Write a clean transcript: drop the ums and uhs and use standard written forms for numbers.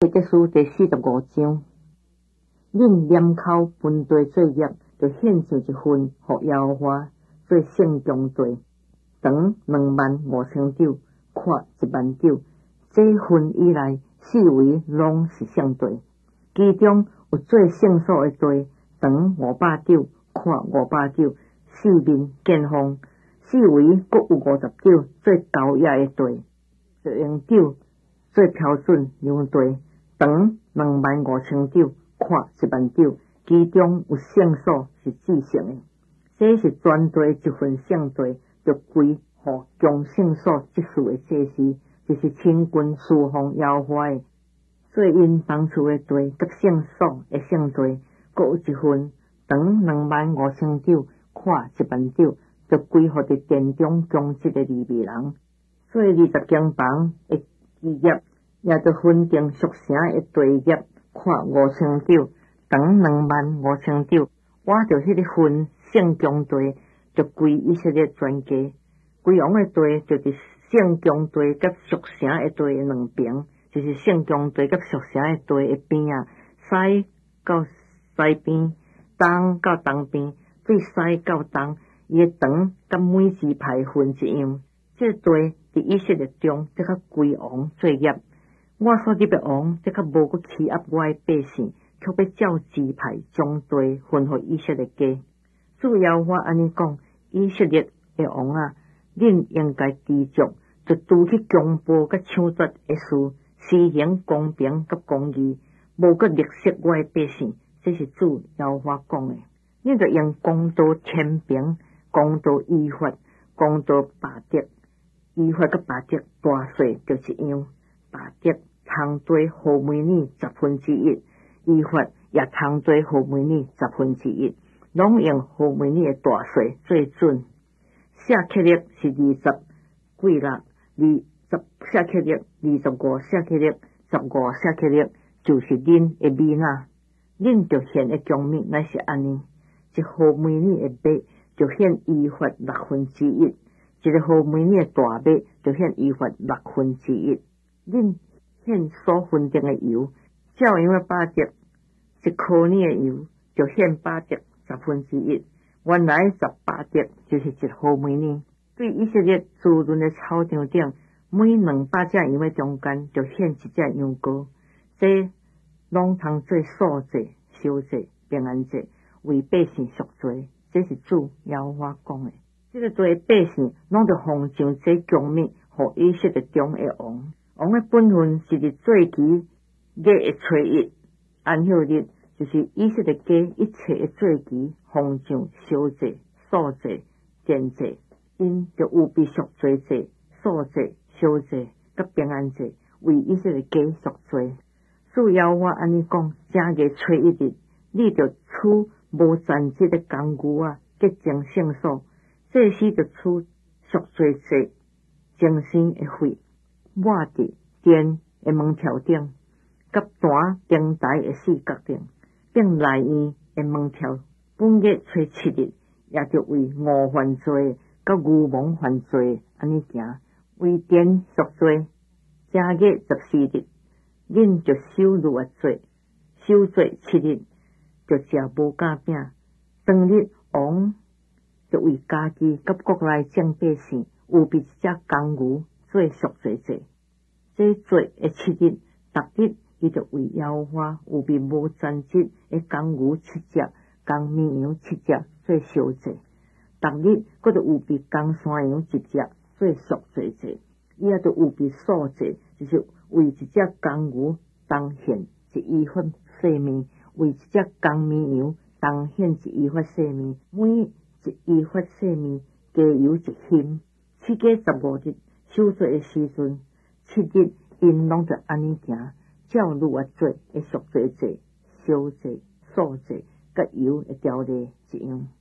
会计书第45章，恁念口分地作业，就献上一份，互耶和华做圣供地，长25000肘，宽10000肘。这份以内四围拢是圣地，其中有做圣所的地，长500肘，宽500肘，四面见方。四围各有50肘做高野的地，就用肘做标准量地，长25000肘，宽10000肘。其中有圣所是至圣的，这是全地一份圣地，就归乎供圣所职事的祭司，就是亲近侍奉耶和华的。所以因当初的地甲圣所的圣地各有一份，长25000肘，宽10000肘，就归乎伫殿中供职的利未人。所以20间房的基业也就分定属城的地业，宽5000肘，长25000肘。我着迄个份圣供地，就归以色列全家。规王的地就是圣供地甲属城的地的两边，就是圣供地甲属城的地的边啊，西到西边，东到东边，最西到东，伊的长甲每支派分一样。这地伫以色列中，则较归王作业。我所立的王，则较无阁欺压我的百姓，却要照支派将地分互以色列家。主耶和华安尼讲：以色列的王啊，恁应该知足，就拄去强暴甲抢夺的事，施行公平甲公义，无阁勒索我的百姓。这是主耶和华讲的。恁着用公道天平，公道依法，公道霸德。依法甲霸德大小就一样，霸德通对互每年1/10，依法也通对互每年1/10，拢用互每年的大小做准。舍客勒是20几勒，20舍客勒，25舍客勒，15舍客勒，就是恁的米呐。恁着献的供物乃是安尼，一互每年的马就献依法1/6，一个互每年的大马就献依法1/6。恁献所分定的油，照样的八德，1箍年的油就献八德1/10。原来18德就是1互每年。对以色列滋润的草场顶，每200只羊的中间就献1只羊羔，这拢通做素祭、烧祭、平安祭，为百姓赎罪。这是主耶和华讲的。这个做百姓拢着奉上这供物，互以色列中的王。王的本分是伫做期月的初一安息日，就是以色列家一切的做期，奉上烧祭、素祭、奠祭，因就有必赎罪祭、素祭、烧祭甲平安祭，为以色列家赎罪。主耶和华安尼讲：正月初一日，你着取无残疾的公牛啊，洁净圣所。这时就取赎罪祭、精神的血，抹伫殿的门条顶，甲坛灯台的四角顶，并内院的门条。本月初7日，也着为误犯罪、甲愚蒙犯罪安尼行，为殿赎罪。正月14日，恁就守律罪，守罪7日，就食无干饼。当日王就为家己甲国内众百姓，有必一只公牛做赎罪祭。这做的7日，逐日伊就为耶和华有必无残疾的公牛7只，公绵羊7只做烧祭。逐日佫就有必公山羊1只做赎罪祭。伊也就有必素祭，就是为一只公牛当献一伊法细面，为一只公绵羊当献一伊法细面，每一伊法细面加油1斤。7月15日守罪的时阵，7日因拢着安尼行，照律法做的赎罪祭、烧祭、素祭，甲油的条例一样。